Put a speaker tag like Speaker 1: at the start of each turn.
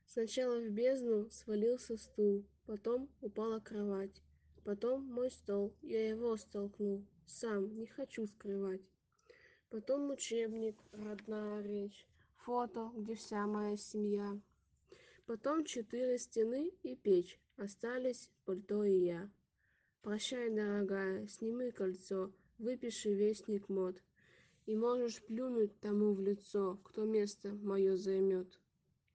Speaker 1: Сначала в бездну свалился стул, потом упала кровать, потом мой стол, я его столкнул, сам не хочу скрывать. Потом учебник, родная речь, фото, где вся моя семья. Потом 4 стены и печь, остались пальто и я. Прощай, дорогая, сними кольцо, выпиши вестник мод. И можешь плюнуть тому в лицо, кто место мое займет.